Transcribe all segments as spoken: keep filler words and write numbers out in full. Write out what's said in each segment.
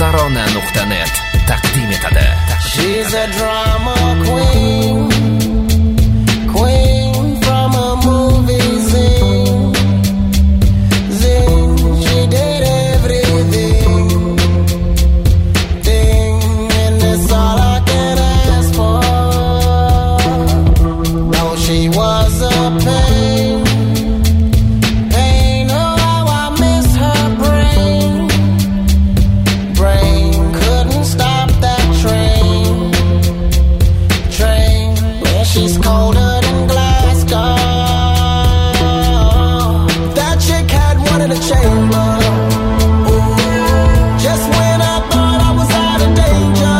tarona nuqta net taqdim etadi. She's a drama queen, queen from a movie scene. Zing, she did everything, thing, and that's all I can ask for. No, she was a pain, pain, oh how I miss her brain. Brain couldn't stop that train, train, where she's colder than Glasgow. That chick had one in the chamber. Just when I thought I was out of danger,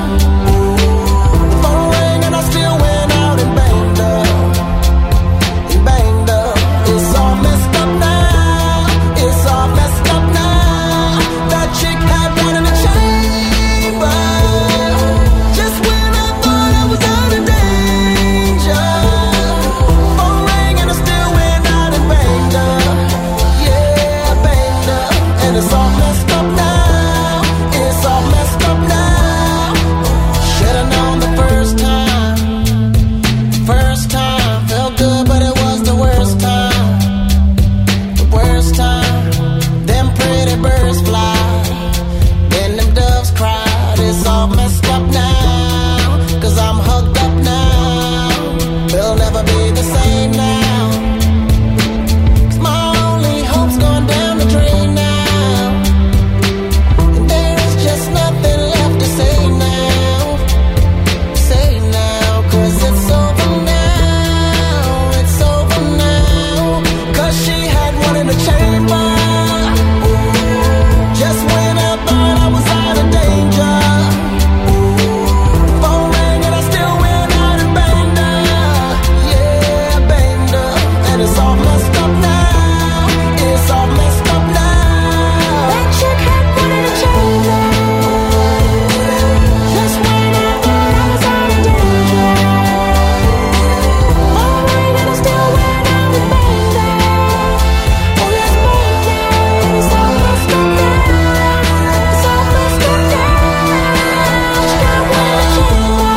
phone rang and I still went out and banged her, and banged her. It's all messed up now, it's all messed up now. That chick had one in the chamber. Just when I thought I was out of danger, phone rang and I still went out and banged her. Yeah, banged her. And it's all messed up now, it's all messed up now. Should've known the first time, first time. Felt good but it was the worst time, the worst time. Them pretty birds fly, then them doves cried. It's all messed up now, cause I'm hugged up now. They'll never be the same now, cause my only hope's gone down the drain now. And there's just nothing left to say now, say now, cause it's over now, it's over now. Cause she had one in the chamber. Just when I thought I was out of danger, phone rang and I still went out and banged her. Yeah, banged her. And it's all messed up now, it's all messed up now. That chick had one in the chamber. Just when I thought I was out of danger, phone rang and I still went out and banged her. Oh yes, banged her. It's all messed up now, it's all messed up now. She got one in the chamber.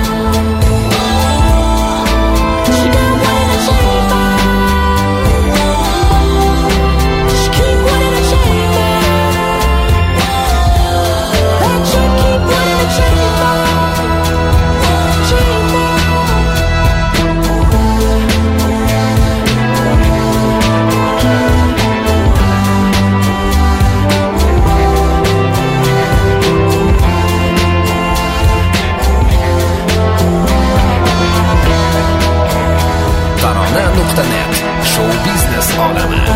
She got one in the chamber. She keep one in the chamber. That chick keep one in the chamber. tarona nuqta net show biznes olami.